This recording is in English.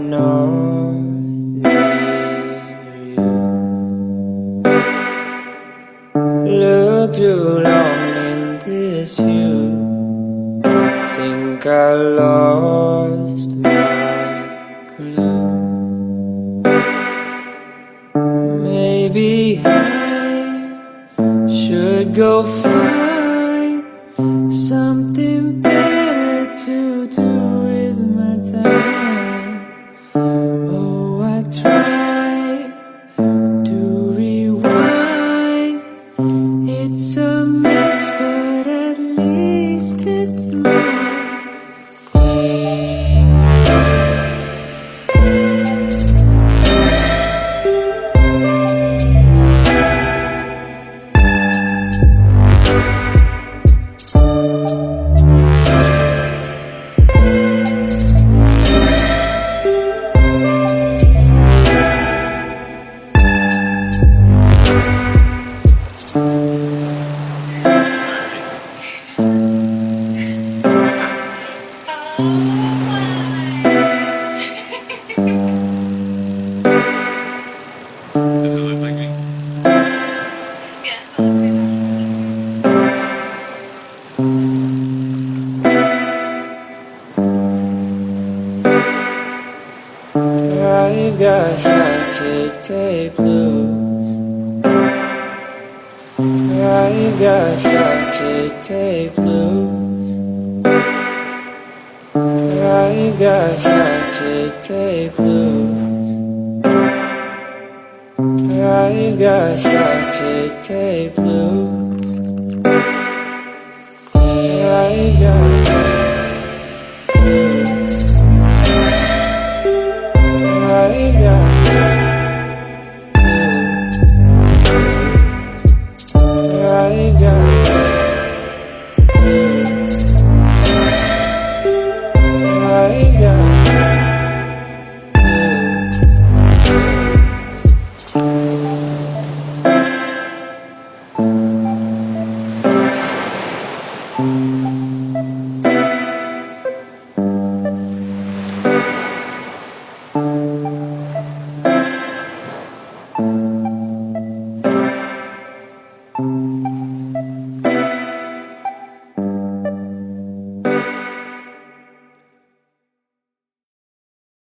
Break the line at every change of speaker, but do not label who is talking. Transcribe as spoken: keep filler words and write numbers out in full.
not near you. Look too long in this view, think I lost my clue. Maybe I should go find something better to do with my time. Oh, I try to rewind. It's a mess, but at least it's mine.
Does it look like me?
Yes.
I've got Saturday blues. I've got Saturday blues. I've got Saturday blues. I've got Saturday blues. I've got blues. I've got blues. I've got blues. I've got blues.